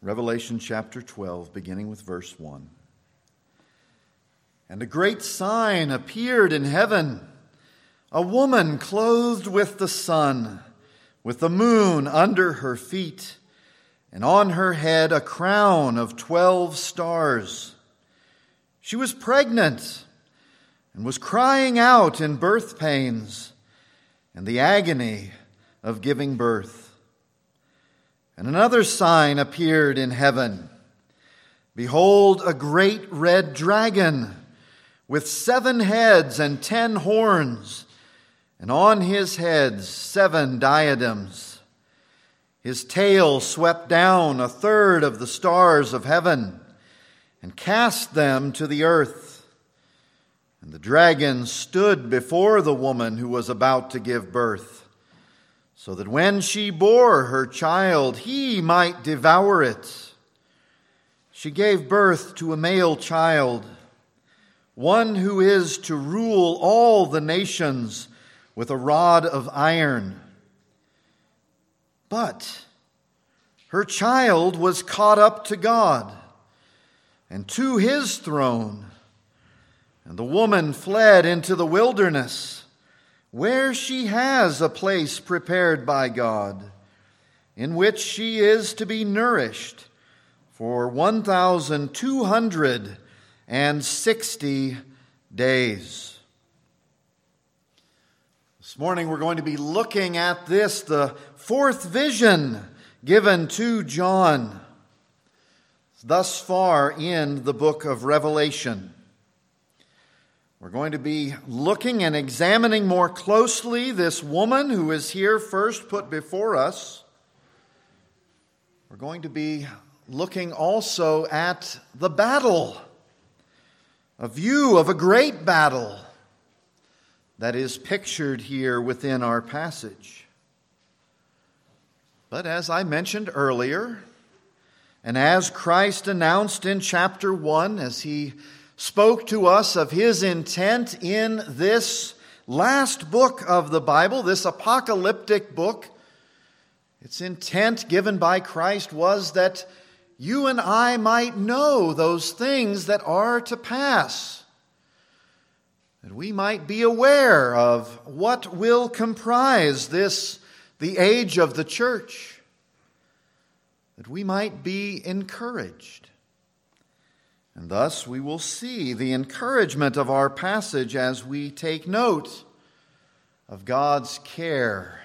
Revelation chapter 12, beginning with verse 1. And a great sign appeared in heaven, a woman clothed with the sun, with the moon under her feet, and on her head a crown of 12 stars. She was pregnant and was crying out in birth pains and the agony of giving birth. And another sign appeared in heaven. Behold, a great red dragon with 7 heads and 10 horns, and on his heads 7 diadems. His tail swept down 1/3 of the stars of heaven and cast them to the earth. And the dragon stood before the woman who was about to give birth, so that when she bore her child, he might devour it. She gave birth to a male child, one who is to rule all the nations with a rod of iron. But her child was caught up to God and to his throne, and the woman fled into the wilderness, where she has a place prepared by God, in which she is to be nourished for 1,260 days. This morning we're going to be looking at this, the 4th vision given to John thus far in the book of Revelation. We're going to be looking and examining more closely this woman who is here first put before us. We're going to be looking also at the battle, a view of a great battle that is pictured here within our passage. But as I mentioned earlier, and as Christ announced in chapter 1, as he spoke to us of his intent in this last book of the Bible, this apocalyptic book, its intent given by Christ was that you and I might know those things that are to pass, that we might be aware of what will comprise this, the age of the church, that we might be encouraged. And thus we will see the encouragement of our passage as we take note of God's care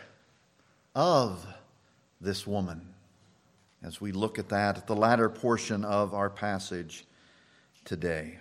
of this woman, as we look at that at the latter portion of our passage today.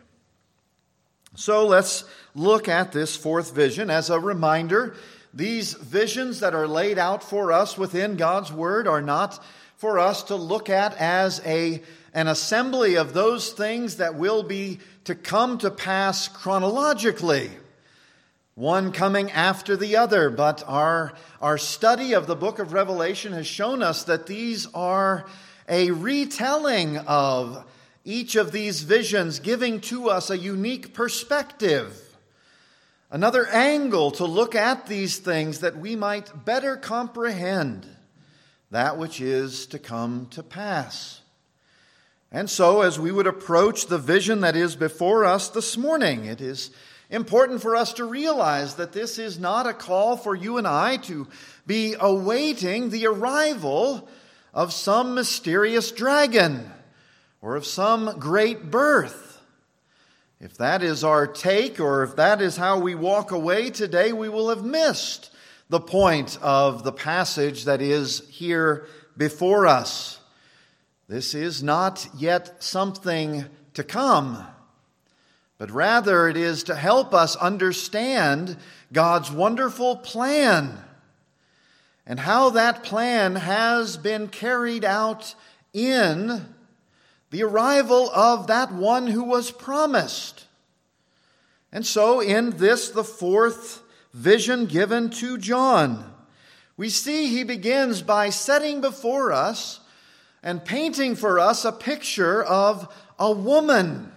So let's look at this 4th vision. As a reminder, these visions that are laid out for us within God's Word are not for us to look at as an assembly of those things that will be to come to pass chronologically, one coming after the other. But our study of the book of Revelation has shown us that these are a retelling of each of these visions, giving to us a unique perspective, another angle to look at these things that we might better comprehend that which is to come to pass. And so, as we would approach the vision that is before us this morning, it is important for us to realize that this is not a call for you and I to be awaiting the arrival of some mysterious dragon or of some great birth. If that is our take, or if that is how we walk away today, we will have missed the point of the passage that is here before us. This is not yet something to come, but rather it is to help us understand God's wonderful plan and how that plan has been carried out in the arrival of that one who was promised. And so in this, the 4th vision given to John, we see he begins by setting before us and painting for us a picture of a woman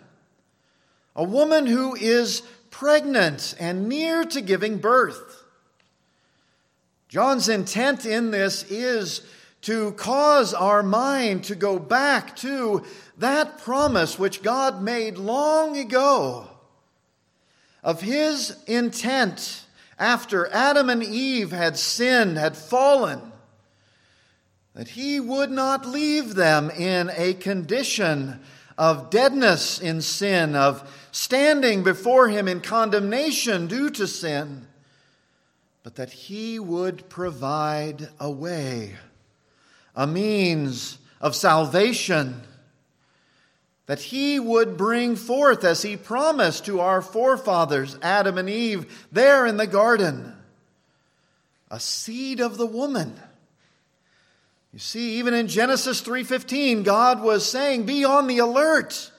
who is pregnant and near to giving birth. John's intent in this is to cause our mind to go back to that promise which God made long ago of His intent after Adam and Eve had sinned, had fallen, that He would not leave them in a condition of deadness in sin, of standing before Him in condemnation due to sin, but that He would provide a way, a means of salvation, that He would bring forth, as He promised to our forefathers, Adam and Eve, there in the garden, a seed of the woman. You see, even in Genesis 3:15, God was saying, be on the alert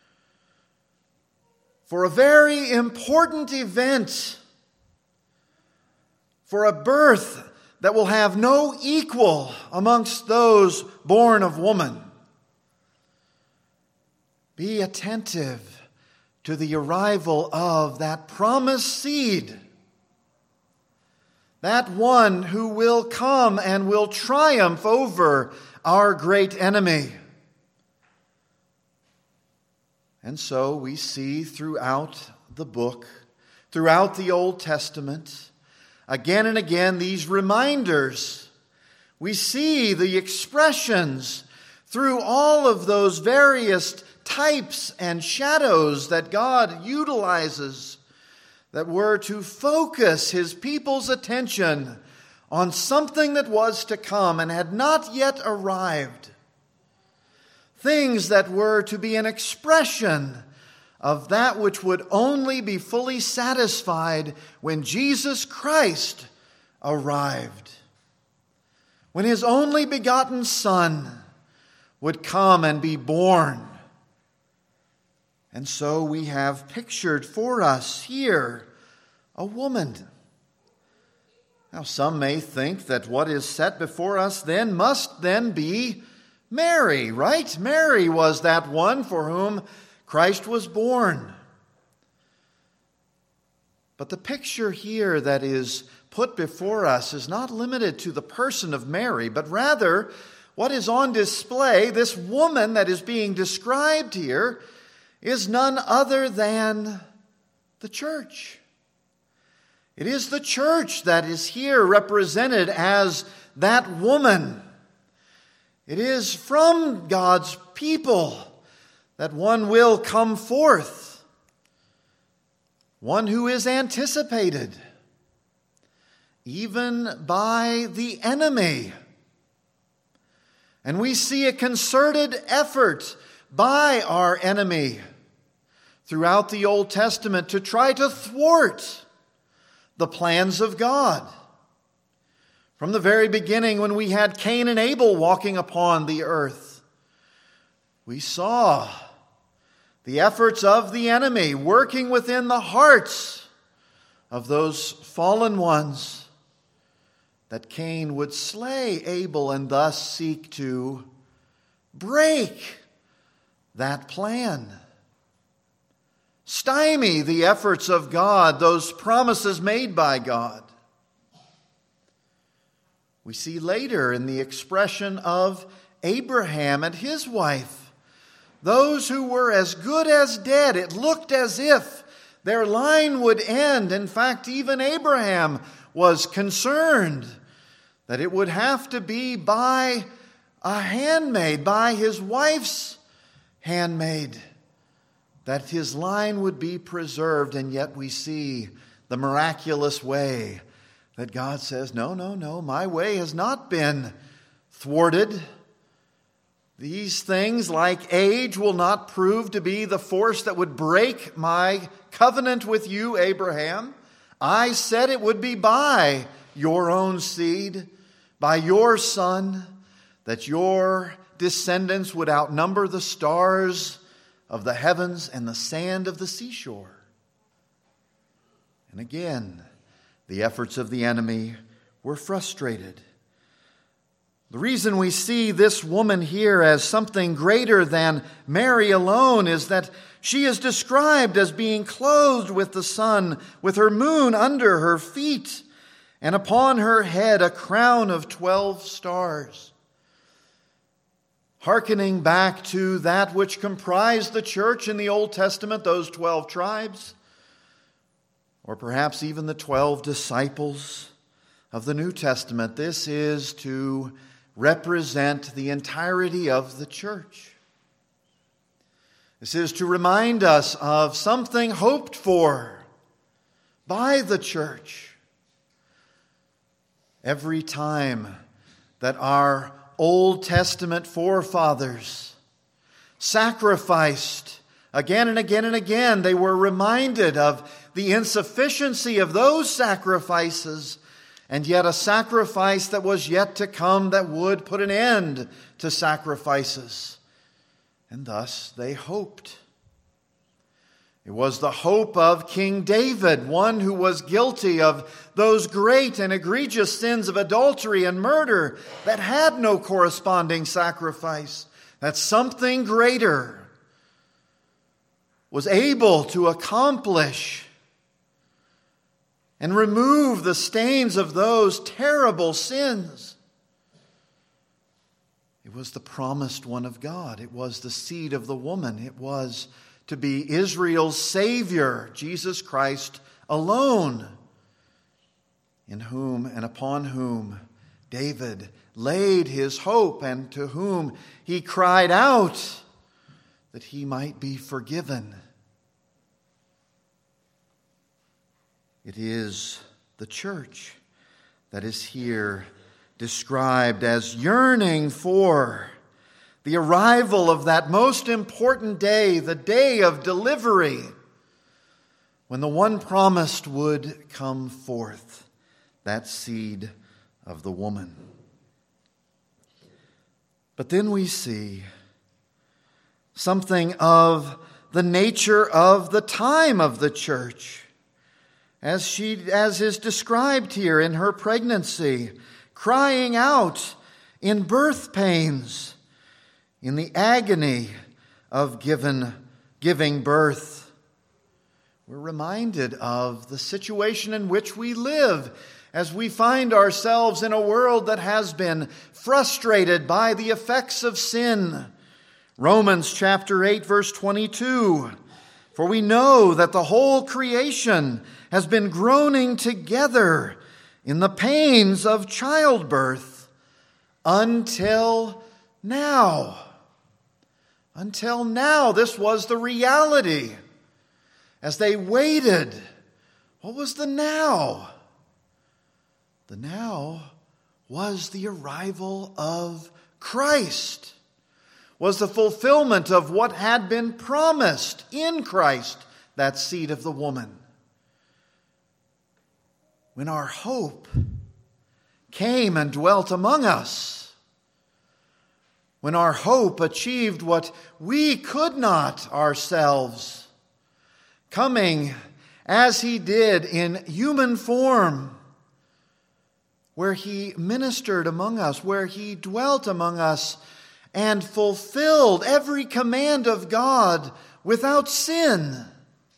for a very important event, for a birth that will have no equal amongst those born of woman. Be attentive to the arrival of that promised seed, that one who will come and will triumph over our great enemy. And so we see throughout the book, throughout the Old Testament, again and again, these reminders. We see the expressions through all of those various types and shadows that God utilizes that were to focus His people's attention on something that was to come and had not yet arrived. Things that were to be an expression of that which would only be fully satisfied when Jesus Christ arrived, when His only begotten Son would come and be born. And so we have pictured for us here a woman. Now some may think that what is set before us then must then be Mary, right? Mary was that one for whom Christ was born. But the picture here that is put before us is not limited to the person of Mary, but rather what is on display, this woman that is being described here, is none other than the church. It is the church that is here represented as that woman. It is from God's people that one will come forth, one who is anticipated, even by the enemy. And we see a concerted effort by our enemy throughout the Old Testament to try to thwart the plans of God. From the very beginning, when we had Cain and Abel walking upon the earth, we saw the efforts of the enemy working within the hearts of those fallen ones, that Cain would slay Abel and thus seek to break that plan, stymie the efforts of God, those promises made by God. We see later in the expression of Abraham and his wife, those who were as good as dead. It looked as if their line would end. In fact, even Abraham was concerned that it would have to be by a handmaid, by his wife's handmaid, that his line would be preserved. And yet we see the miraculous way that God says, no, my way has not been thwarted. These things, like age, will not prove to be the force that would break my covenant with you, Abraham. I said it would be by your own seed, by your son, that your descendants would outnumber the stars of the heavens and the sand of the seashore. And again, the efforts of the enemy were frustrated. The reason we see this woman here as something greater than Mary alone is that she is described as being clothed with the sun, with her moon under her feet, and upon her head a crown of 12 stars. hearkening back to that which comprised the church in the Old Testament, those 12 tribes, or perhaps even the 12 disciples of the New Testament. This is to represent the entirety of the church. This is to remind us of something hoped for by the church. Every time that our Old Testament forefathers sacrificed again and again and again, they were reminded of the insufficiency of those sacrifices, and yet a sacrifice that was yet to come that would put an end to sacrifices. And thus they hoped. It was the hope of King David, one who was guilty of those great and egregious sins of adultery and murder that had no corresponding sacrifice, that something greater was able to accomplish and remove the stains of those terrible sins. It was the promised one of God. It was the seed of the woman. It was to be Israel's Savior, Jesus Christ alone, in whom and upon whom David laid his hope and to whom he cried out that he might be forgiven. It is the church that is here described as yearning for the arrival of that most important day, the day of delivery, when the one promised would come forth, that seed of the woman. But then we see something of the nature of the time of the church, as is described here in her pregnancy, crying out in birth pains, in the agony of giving birth. We're reminded of the situation in which we live as we find ourselves in a world that has been frustrated by the effects of sin. Romans chapter 8, verse 22. For we know that the whole creation has been groaning together in the pains of childbirth until now. Until now, this was the reality. As they waited, what was the now? The now was the arrival of Christ, was the fulfillment of what had been promised in Christ, that seed of the woman. When our hope came and dwelt among us, when our hope achieved what we could not ourselves, coming as he did in human form, where he ministered among us, where he dwelt among us, and fulfilled every command of God without sin,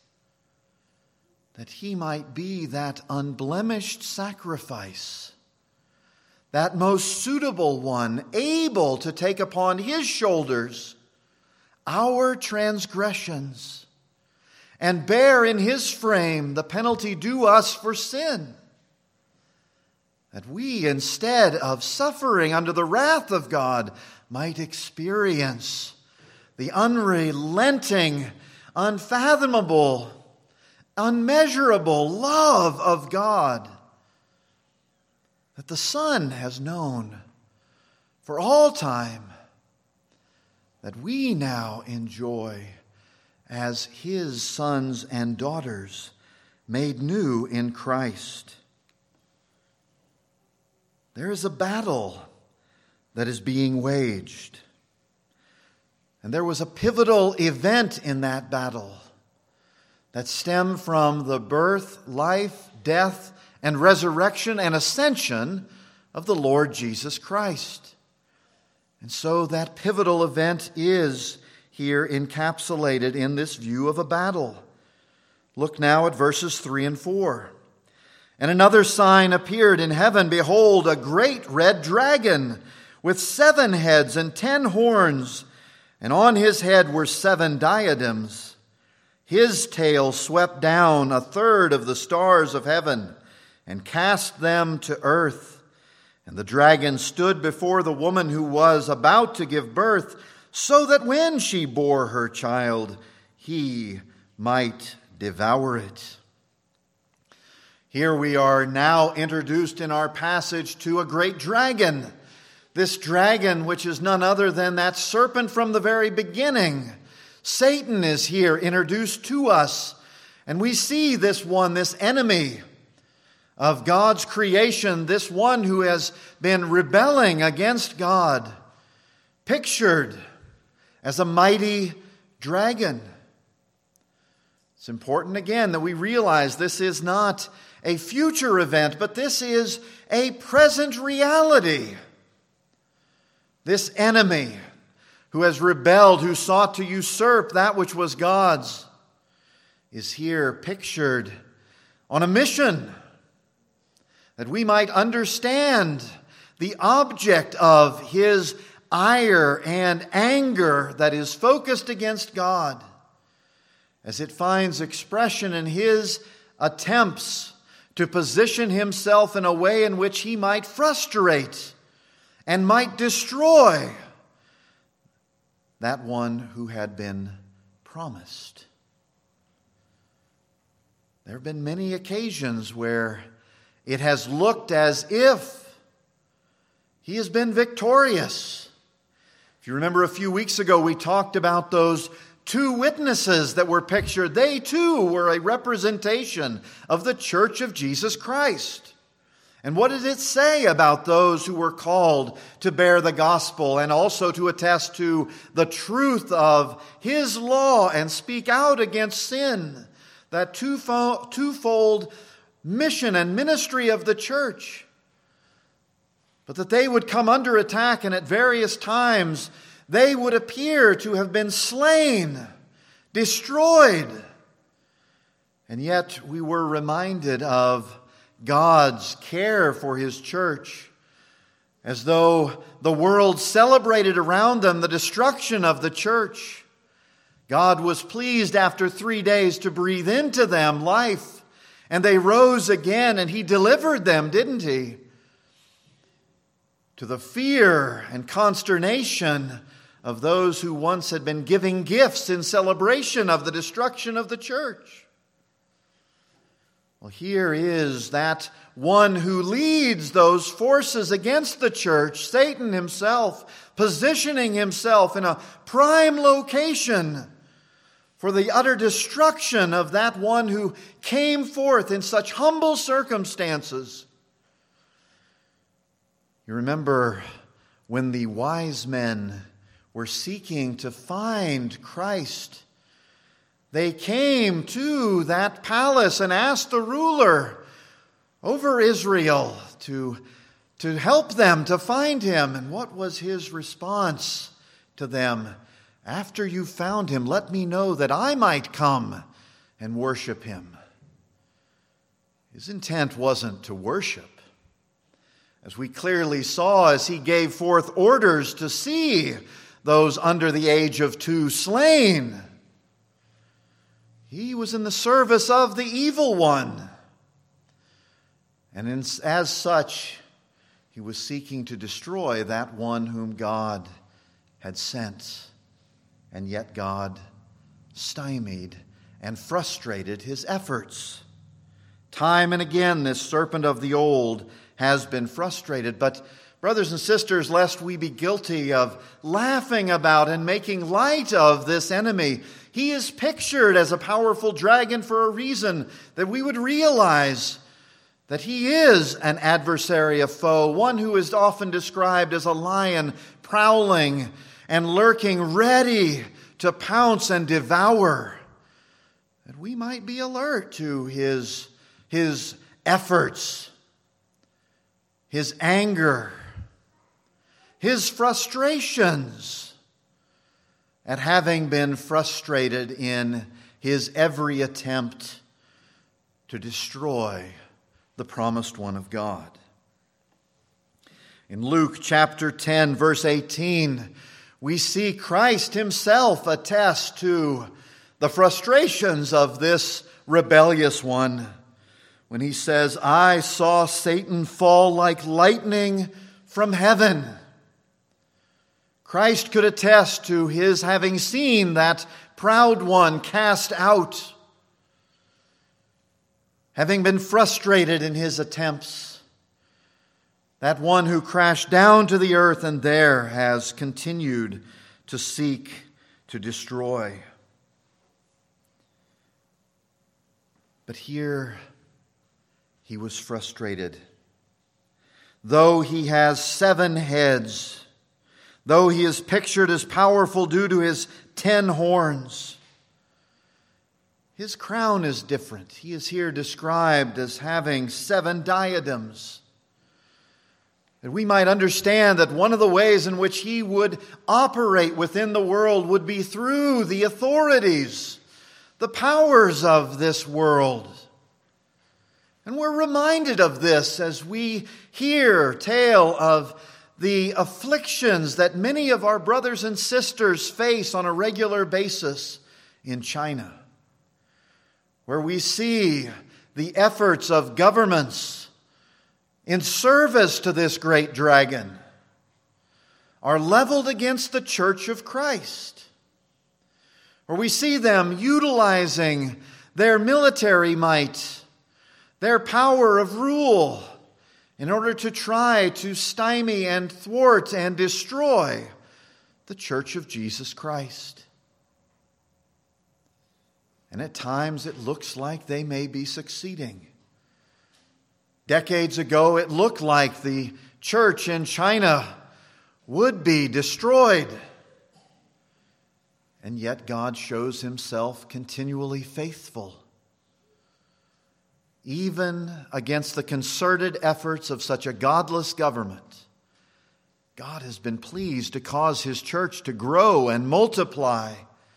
that he might be that unblemished sacrifice, that most suitable one, able to take upon his shoulders our transgressions and bear in his frame the penalty due us for sin, that we, instead of suffering under the wrath of God, might experience the unrelenting, unfathomable, unmeasurable love of God that the Son has known for all time, that we now enjoy as his sons and daughters made new in Christ. There is a battle that is being waged. And there was a pivotal event in that battle that stemmed from the birth, life, death, and resurrection and ascension of the Lord Jesus Christ. And so that pivotal event is here encapsulated in this view of a battle. Look now at verses 3 and 4. And another sign appeared in heaven. Behold, a great red dragon, with 7 heads and 10 horns, and on his head were 7 diadems. His tail swept down 1/3 of the stars of heaven and cast them to earth. And the dragon stood before the woman who was about to give birth, so that when she bore her child, he might devour it. Here we are now introduced in our passage to a great dragon. This dragon, which is none other than that serpent from the very beginning. Satan is here introduced to us, and we see this one, this enemy of God's creation, this one who has been rebelling against God, pictured as a mighty dragon. It's important again that we realize this is not a future event, but this is a present reality. This enemy who has rebelled, who sought to usurp that which was God's, is here pictured on a mission that we might understand the object of his ire and anger that is focused against God, as it finds expression in his attempts to position himself in a way in which he might frustrate and might destroy that one who had been promised. There have been many occasions where it has looked as if he has been victorious. If you remember a few weeks ago, we talked about those 2 witnesses that were pictured. They too were a representation of the Church of Jesus Christ. And what did it say about those who were called to bear the gospel and also to attest to the truth of his law and speak out against sin? That twofold mission and ministry of the church. But that they would come under attack, and at various times they would appear to have been slain, destroyed. And yet we were reminded of God's care for his church, as though the world celebrated around them the destruction of the church. God was pleased after 3 days to breathe into them life, and they rose again, and he delivered them, didn't he? To the fear and consternation of those who once had been giving gifts in celebration of the destruction of the church. Well, here is that one who leads those forces against the church, Satan himself, positioning himself in a prime location for the utter destruction of that one who came forth in such humble circumstances. You remember when the wise men were seeking to find Christ, they came to that palace and asked the ruler over Israel to help them to find him. And what was his response to them? After you found him, let me know that I might come and worship him. His intent wasn't to worship. As we clearly saw as he gave forth orders to see those under the age of 2 slain, he was in the service of the evil one. And as such, he was seeking to destroy that one whom God had sent. And yet God stymied and frustrated his efforts. Time and again, this serpent of the old has been frustrated. But brothers and sisters, lest we be guilty of laughing about and making light of this enemy, he is pictured as a powerful dragon for a reason, that we would realize that he is an adversary, a foe, one who is often described as a lion prowling and lurking, ready to pounce and devour, that we might be alert to his efforts, his anger, his frustrations at having been frustrated in his every attempt to destroy the promised one of God. In Luke chapter 10, verse 18, we see Christ himself attest to the frustrations of this rebellious one when he says, "I saw Satan fall like lightning from heaven." Christ could attest to his having seen that proud one cast out, having been frustrated in his attempts. That one who crashed down to the earth and there has continued to seek to destroy. But here he was frustrated. Though he has 7 heads, though he is pictured as powerful due to his 10 horns, his crown is different. He is here described as having 7 diadems. That we might understand that one of the ways in which he would operate within the world would be through the authorities, the powers of this world. And we're reminded of this as we hear tale of the afflictions that many of our brothers and sisters face on a regular basis in China, where we see the efforts of governments in service to this great dragon are leveled against the Church of Christ, where we see them utilizing their military might, their power of rule, in order to try to stymie and thwart and destroy the Church of Jesus Christ. And at times it looks like they may be succeeding. Decades ago, it looked like the church in China would be destroyed. And yet God shows himself continually faithful. Even against the concerted efforts of such a godless government, God has been pleased to cause his church to grow and multiply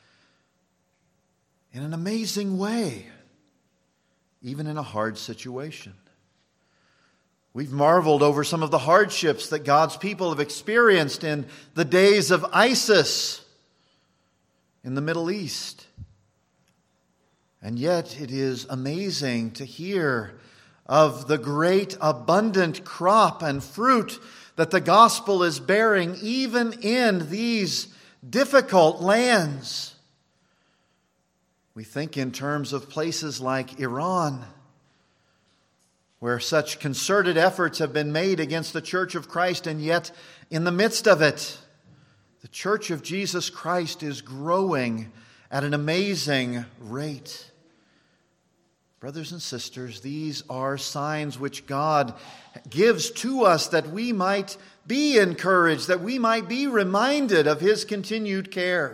in an amazing way, even in a hard situation. We've marveled over some of the hardships that God's people have experienced in the days of ISIS in the Middle East. And yet it is amazing to hear of the great abundant crop and fruit that the gospel is bearing even in these difficult lands. We think in terms of places like Iran, where such concerted efforts have been made against the Church of Christ, and yet in the midst of it, the Church of Jesus Christ is growing at an amazing rate. Brothers and sisters, these are signs which God gives to us that we might be encouraged, that we might be reminded of his continued care.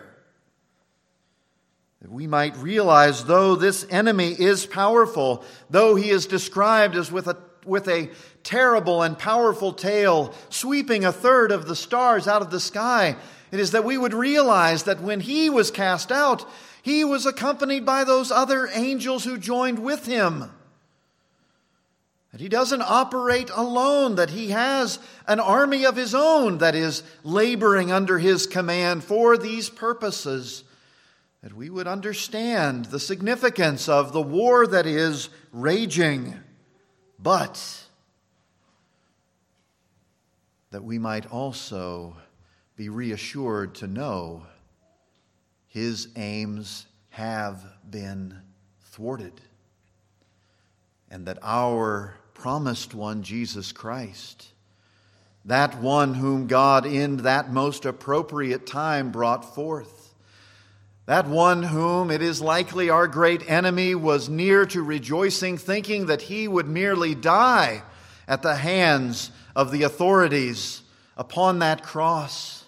That we might realize, though this enemy is powerful, though he is described as with a terrible and powerful tail, sweeping 1/3 of the stars out of the sky, it is that we would realize that when he was cast out, he was accompanied by those other angels who joined with him. That he doesn't operate alone, that he has an army of his own that is laboring under his command for these purposes. That we would understand the significance of the war that is raging, but that we might also be reassured to know his aims have been thwarted, and that our promised one, Jesus Christ, that one whom God in that most appropriate time brought forth, that one whom it is likely our great enemy was near to rejoicing, thinking that he would merely die at the hands of the authorities upon that cross,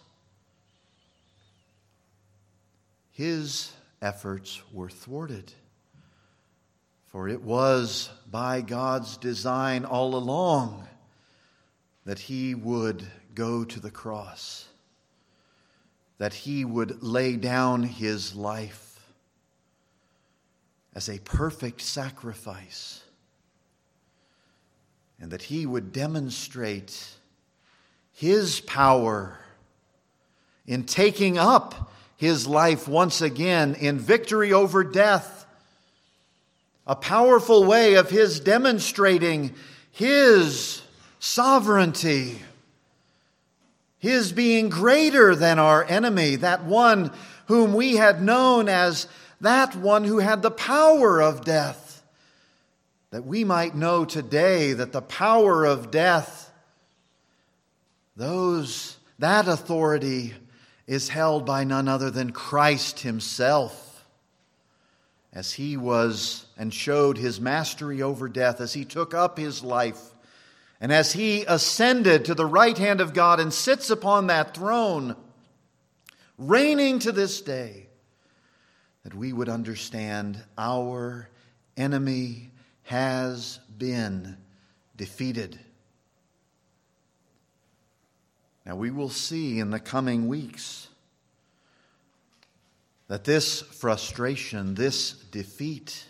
his efforts were thwarted. For it was by God's design all along that he would go to the cross, that he would lay down his life as a perfect sacrifice, and that he would demonstrate His power in taking up His life once again in victory over death. A powerful way of His demonstrating His sovereignty. His being greater than our enemy, that one whom we had known as that one who had the power of death. That we might know today that the power of death, that authority is held by none other than Christ Himself. As He was and showed His mastery over death, as He took up His life, and as He ascended to the right hand of God and sits upon that throne, reigning to this day, that we would understand our enemy has been defeated. Now we will see in the coming weeks that this frustration, this defeat,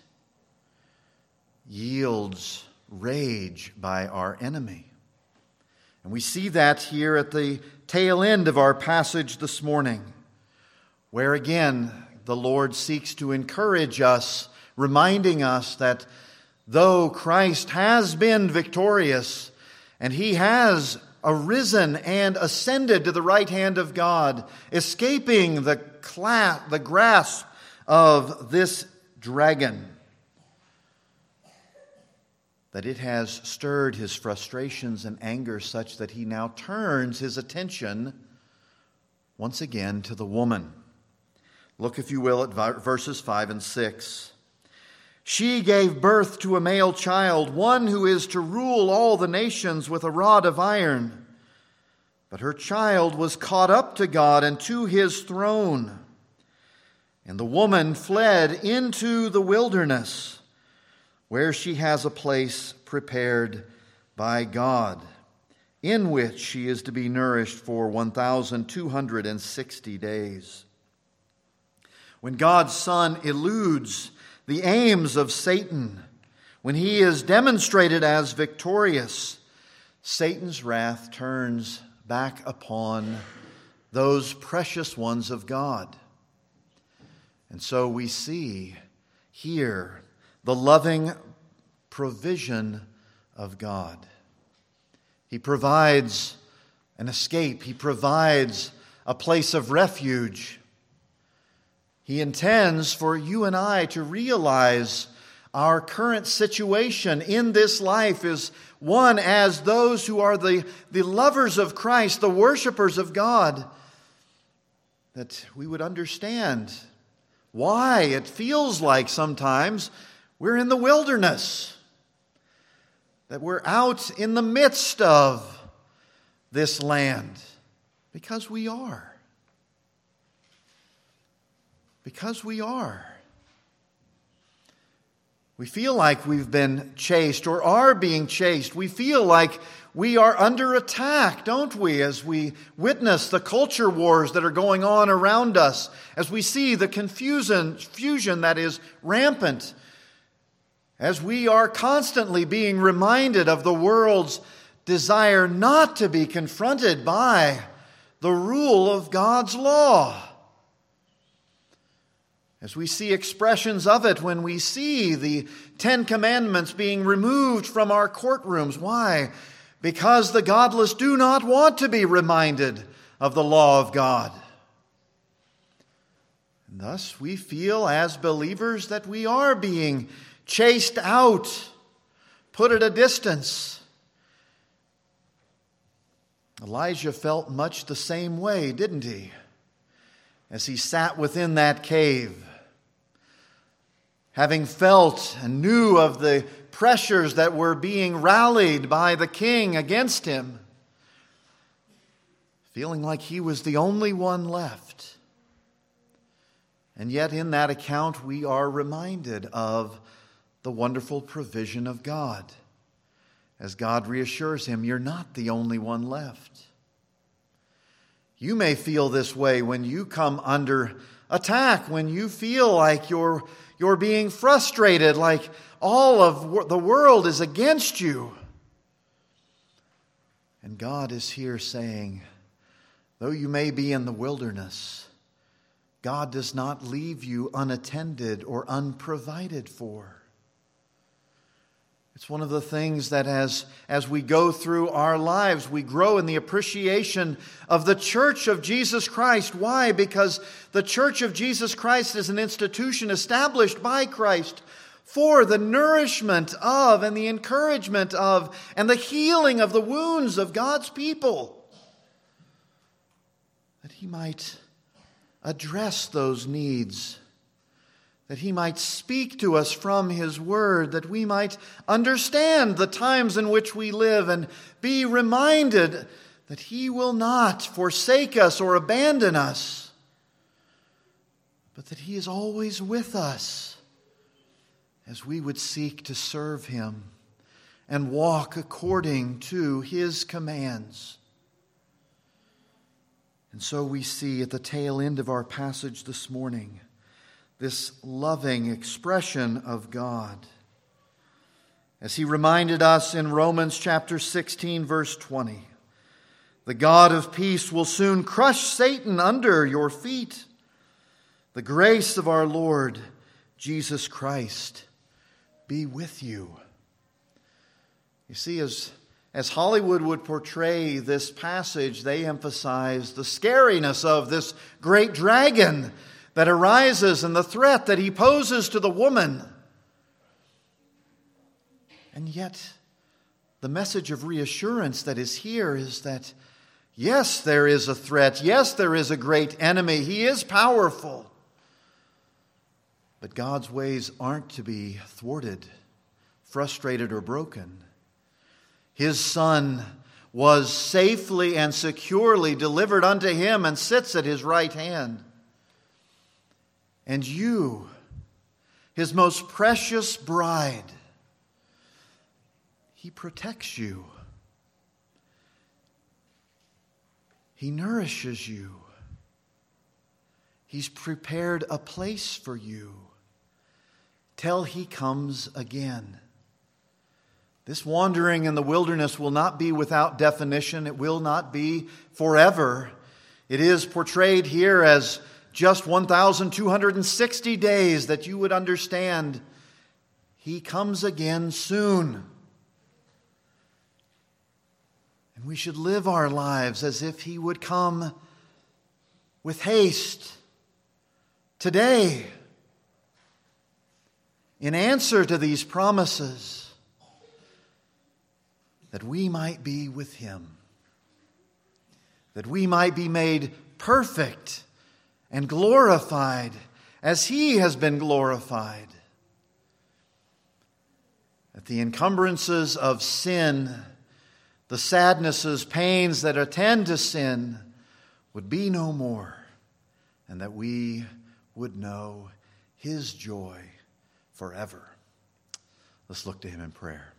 yields rage by our enemy. And we see that here at the tail end of our passage this morning, where again the Lord seeks to encourage us, reminding us that though Christ has been victorious and He has arisen and ascended to the right hand of God, escaping the grasp of this dragon, that it has stirred His frustrations and anger such that He now turns His attention once again to the woman. Look, if you will, at verses 5 and 6. She gave birth to a male child, one who is to rule all the nations with a rod of iron. But her child was caught up to God and to His throne. And the woman fled into the wilderness, where she has a place prepared by God, in which she is to be nourished for 1,260 days. When God's Son eludes the aims of Satan, when He is demonstrated as victorious, Satan's wrath turns back upon those precious ones of God. And so we see here the loving provision of God. He provides an escape. He provides a place of refuge. He intends for you and I to realize our current situation in this life is one as those who are the lovers of Christ, the worshipers of God, that we would understand why it feels like sometimes we're in the wilderness, that we're out in the midst of this land, because we are. Because we are. We feel like we've been chased or are being chased. We feel like we are under attack, don't we, as we witness the culture wars that are going on around us, as we see the confusion that is rampant, as we are constantly being reminded of the world's desire not to be confronted by the rule of God's law. As we see expressions of it when we see the 10 Commandments being removed from our courtrooms. Why? Because the godless do not want to be reminded of the law of God. And thus we feel as believers that we are being chased out, put at a distance. Elijah felt much the same way, didn't he? As he sat within that cave, having felt and knew of the pressures that were being rallied by the king against him, feeling like he was the only one left. And yet in that account we are reminded of the wonderful provision of God, as God reassures him, you're not the only one left. You may feel this way when you come under attack, when you feel like you're being frustrated, like all of the world is against you. And God is here saying, though you may be in the wilderness, God does not leave you unattended or unprovided for. It's one of the things that as we go through our lives, we grow in the appreciation of the Church of Jesus Christ. Why? Because the Church of Jesus Christ is an institution established by Christ for the nourishment of and the encouragement of and the healing of the wounds of God's people. That He might address those needs, that He might speak to us from His Word, that we might understand the times in which we live and be reminded that He will not forsake us or abandon us, but that He is always with us as we would seek to serve Him and walk according to His commands. And so we see at the tail end of our passage this morning this loving expression of God. As He reminded us in Romans chapter 16, verse 20, the God of peace will soon crush Satan under your feet. The grace of our Lord Jesus Christ be with you. You see, as Hollywood would portray this passage, they emphasize the scariness of this great dragon that arises and the threat that he poses to the woman. And yet, the message of reassurance that is here is that, yes, there is a threat. Yes, there is a great enemy. He is powerful. But God's ways aren't to be thwarted, frustrated, or broken. His Son was safely and securely delivered unto Him and sits at His right hand. And you, His most precious bride, He protects you. He nourishes you. He's prepared a place for you till He comes again. This wandering in the wilderness will not be without definition. It will not be forever. It is portrayed here as just 1,260 days, that you would understand He comes again soon. And we should live our lives as if He would come with haste today in answer to these promises, that we might be with Him, that we might be made perfect and glorified as He has been glorified. That the encumbrances of sin, the sadnesses, pains that attend to sin would be no more, and that we would know His joy forever. Let's look to Him in prayer.